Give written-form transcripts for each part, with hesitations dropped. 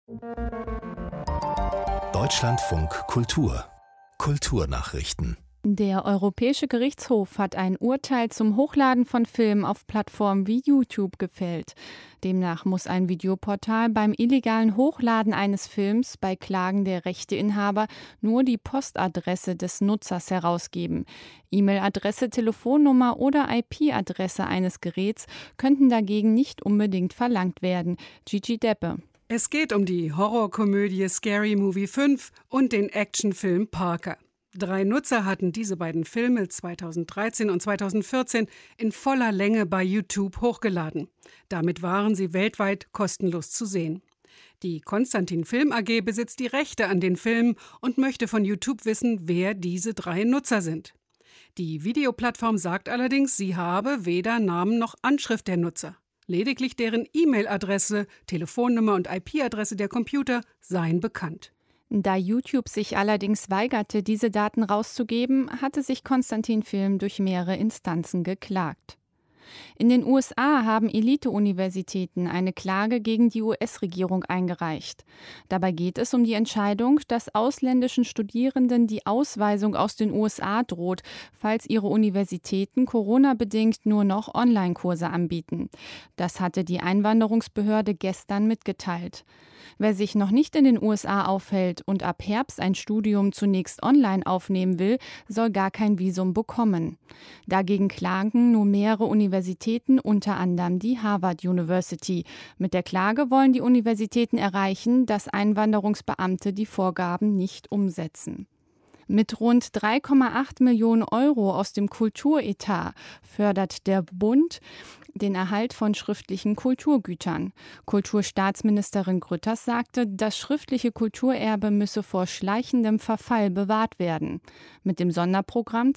Deutschlandfunk Kultur Kulturnachrichten. Der Europäische Gerichtshof hat ein Urteil zum Hochladen von Filmen auf Plattformen wie YouTube gefällt. Demnach muss ein Videoportal beim illegalen Hochladen eines Films bei Klagen der Rechteinhaber nur die Postadresse des Nutzers herausgeben. E-Mail-Adresse, Telefonnummer oder IP-Adresse eines Geräts könnten dagegen nicht unbedingt verlangt werden. Gigi Deppe. Es geht um die Horrorkomödie Scary Movie 5 und den Actionfilm Parker. 3 Nutzer hatten diese beiden Filme 2013 und 2014 in voller Länge bei YouTube hochgeladen. Damit waren sie weltweit kostenlos zu sehen. Die Konstantin Film AG besitzt die Rechte an den Filmen und möchte von YouTube wissen, wer diese 3 Nutzer sind. Die Videoplattform sagt allerdings, sie habe weder Namen noch Anschrift der Nutzer. Lediglich deren E-Mail-Adresse, Telefonnummer und IP-Adresse der Computer seien bekannt. Da YouTube sich allerdings weigerte, diese Daten rauszugeben, hatte sich Konstantin Film durch mehrere Instanzen geklagt. In den USA haben Elite-Universitäten eine Klage gegen die US-Regierung eingereicht. Dabei geht es um die Entscheidung, dass ausländischen Studierenden die Ausweisung aus den USA droht, falls ihre Universitäten Corona-bedingt nur noch Online-Kurse anbieten. Das hatte die Einwanderungsbehörde gestern mitgeteilt. Wer sich noch nicht in den USA aufhält und ab Herbst ein Studium zunächst online aufnehmen will, soll gar kein Visum bekommen. Dagegen klagen nur mehrere Universitäten, unter anderem die Harvard University. Mit der Klage wollen die Universitäten erreichen, dass Einwanderungsbeamte die Vorgaben nicht umsetzen. Mit rund 3,8 Millionen Euro aus dem Kulturetat fördert der Bund den Erhalt von schriftlichen Kulturgütern. Kulturstaatsministerin Grütters sagte, das schriftliche Kulturerbe müsse vor schleichendem Verfall bewahrt werden. Mit dem Sonderprogramm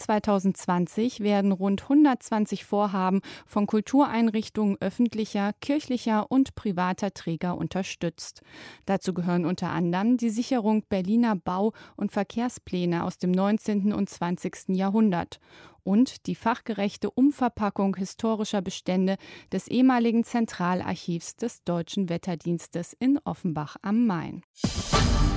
2020 werden rund 120 Vorhaben von Kultureinrichtungen öffentlicher, kirchlicher und privater Träger unterstützt. Dazu gehören unter anderem die Sicherung Berliner Bau- und Verkehrspläne aus dem 19. und 20. Jahrhundert und die fachgerechte Umverpackung historischer Bestände des ehemaligen Zentralarchivs des Deutschen Wetterdienstes in Offenbach am Main.